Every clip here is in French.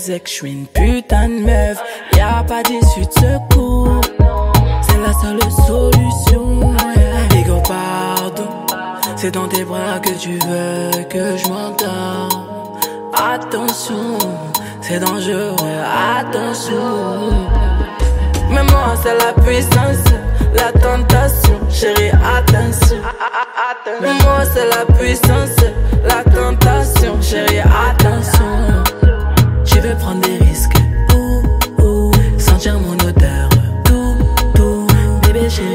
disais que je suis une putain de meuf. Y'a pas d'issue de secours, c'est la seule solution. Ego pardon, c'est dans tes bras que tu veux que je m'endors. Attention, c'est dangereux, attention. Mais moi c'est la puissance, la tentation, chérie attention. Mais moi c'est la puissance, la tentation, chérie attention. Tu veux prendre des risques, sentir mon odeur, tout, bébé chérie,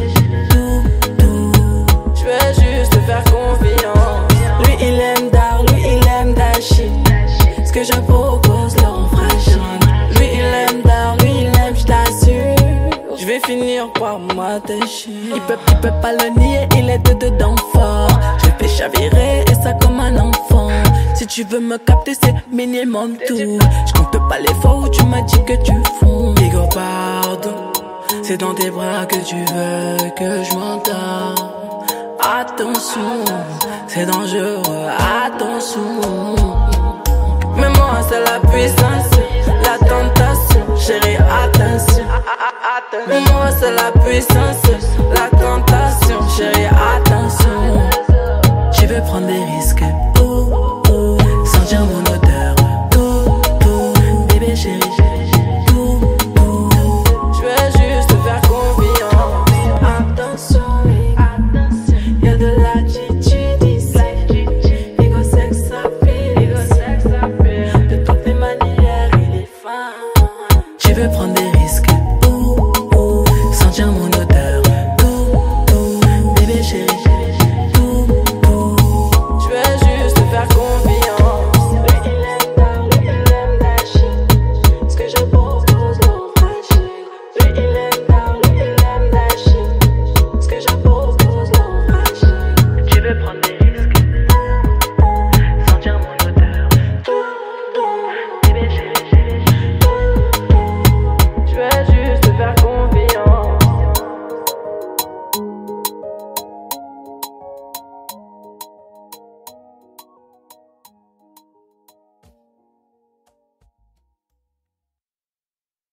tout. Je veux juste te faire confiance. Lui il aime Dar, lui il aime Dashi. Ce que je propose le rend fragile. Lui il aime Dar, lui il aime, je t'assure. Je vais finir par m'attacher. Il peut pas le nier, il est dedans fort. Je le fais chavirer et ça comme un enfant. Si tu veux me capter c'est minimum tout. Je compte pas les fois où tu m'as dit que tu fonds. Ego pardon, c'est dans tes bras que tu veux que je m'endors. Attention, c'est dangereux, attention. Mais moi c'est la puissance, la tentation, chérie attention. Mais moi c'est la puissance, la tentation, chérie attention. Tu veux prendre des risques,